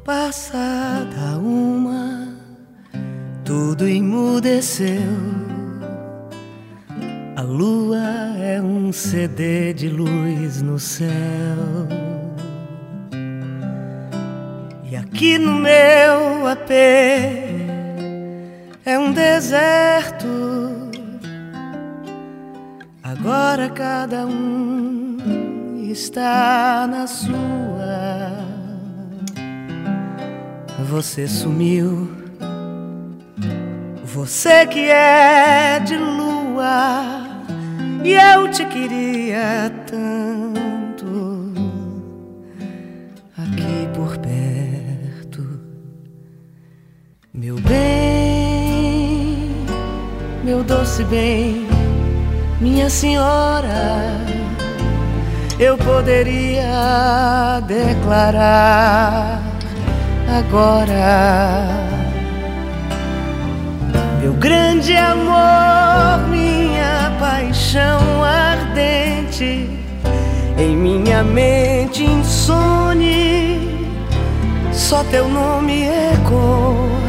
Passada uma, tudo emudeceu. A lua é um CD de luz no céu. E aqui no meu AP é um deserto. Agora cada um está na sua. Você sumiu, você que é de lua, e eu te queria tanto aqui por perto. Meu bem, meu doce bem, minha senhora, eu poderia declarar agora: meu grande amor, minha paixão ardente, em minha mente insone, só teu nome ecoa.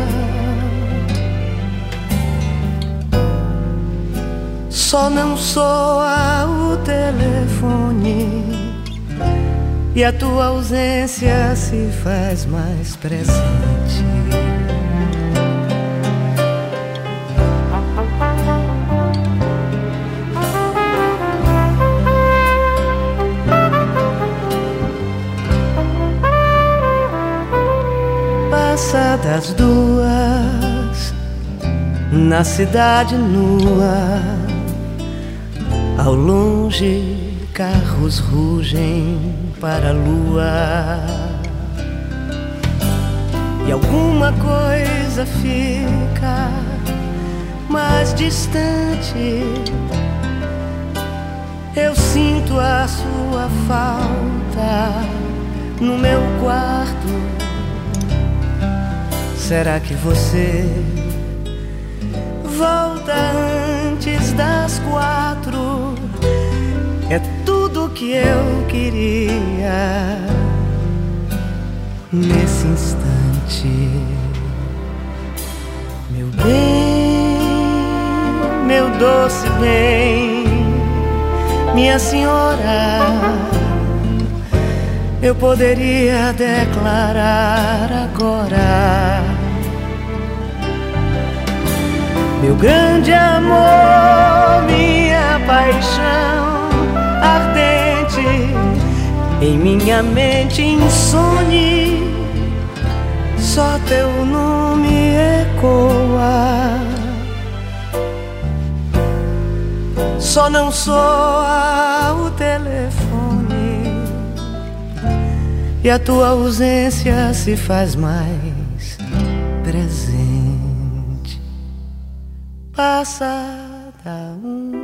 Só não soa o telefone e a tua ausência se faz mais presente. Passadas duas, na cidade nua, ao longe carros rugem para a lua, e alguma coisa fica mais distante. Eu sinto a sua falta no meu quarto. Será que você volta antes das 4? É tudo que eu queria nesse instante. Meu bem, meu doce bem, minha senhora, eu poderia declarar agora: meu grande amor, minha paixão ardente, em minha mente insone, só teu nome ecoa. Só não soa o telefone e a tua ausência se faz mais presente. Passada uma.